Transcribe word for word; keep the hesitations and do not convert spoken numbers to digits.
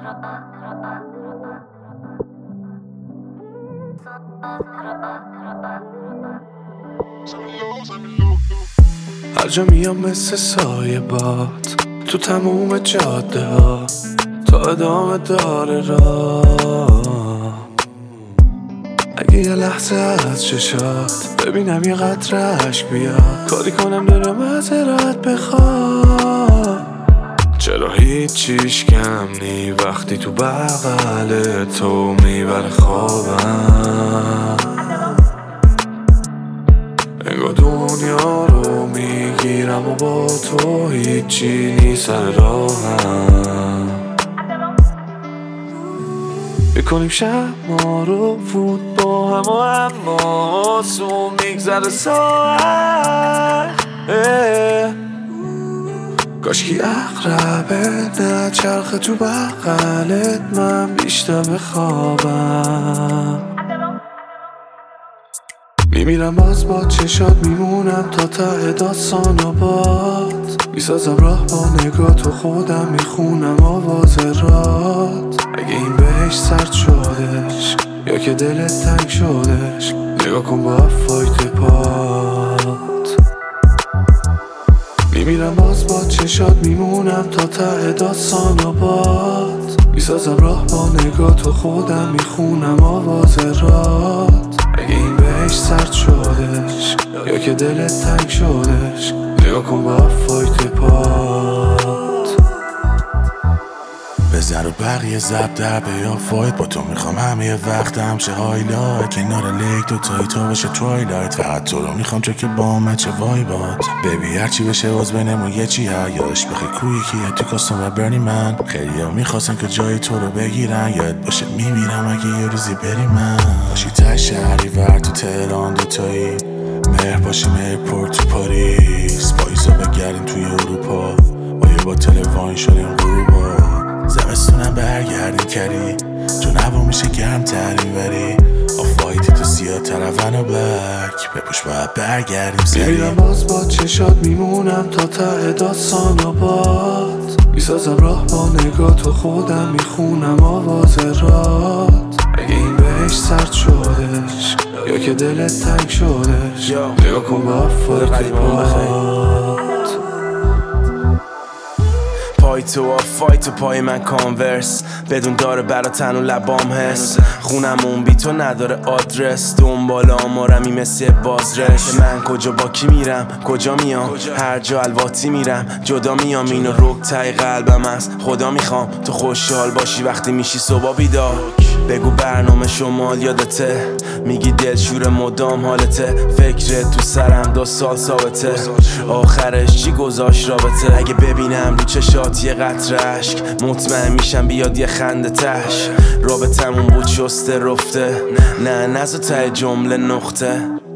هر جا میام مثل سایه باد تو تموم جاده ها تا ادامه داره راه. اگه یه لحظه از چشات ببینم یه قطره اشک بیاد، کاری کنم دلم معذرت بخواد. چرا هیچیش کم نی وقتی تو بغل تو میبره خوابم. انگار دنیا رو میگیرم و با تو هیچی نیست سر راهم. بکنیم شب ما رو فوت با هم و اما آسون میگذره ساعت. کاشکی اقربه نه چرخه تو بغلت من بیشتر بخوابم. میمیرم باز با چشات میمونم تا ته داستان و باد. میسازم راه با نگاه تو خودم میخونم آواز رات. اگه این بهش سرد شدش یا که دلت تنگ شدش نگاه کن با فایت پات. میمیرم باز با چشات میمونم تا ته داستان و باد. میسازم راه با نگاه تو خودم میخونم آواز رات. اگه این بهش سرد شدش یا که دلت تنگ شدش نگاه کن با فایت پات. بذار و بقیه زب در بیا فایت با تو میخوام همه وقت همشه هایلایت. کنار لیک دو تایی تو بشه توایلایت. فقط تو رو میخوام چه که با من چه وایبات. ببی هرچی بشه باز بینمون یه چی یادش بخی کوی کیه تو کاستم و برنی من. خیلی ها میخواستن که جای تو رو بگیرن. یاد باشه میمیرم اگه یه روزی بری من. باشی ته شهری ور تو تهران دوتایی مهر باشیم ایرپورت تو پاریس. پاییزا بگردیم توی اروپا با یه باتل واین شدیم غروبا. زمستونم برگردیم کری چون هوا میشه گرم ترین وری. آفایتی تو سیاه ترون و بلک بپوش باید برگردیم سری. میمیرم باز با چشات میمونم تا ته داستان و باد. میسازم راه با نگاه تو خودم میخونم آواز رات. اگه این بهش سرد شدش یا که دلت تنگ شدش نگاه کن با فایت پات. پای تو آفایت و پای من کانورس بدون داره برا تن و لبام هست. خونمون بی تو نداره آدرس. دنبال آمارمی مثل بازرش. من کجا با کی میرم کجا میام هر جا الواتی میرم جدا میام. اینو رک تای قلبم است خدا میخوام تو خوشحال باشی وقتی میشی صبح بیدار. بگو برنامه شمال یادته میگی دلشور مدام حالته. فکرت تو سرم دو سال ثابته آخرش چی گذاشت رابطه. اگه ببینم رو چشات یه قطره اشک مطمئن میشم بیاد یه خنده تش. رابطمون بود شسته رفته نه نزو ته جمله نقطه.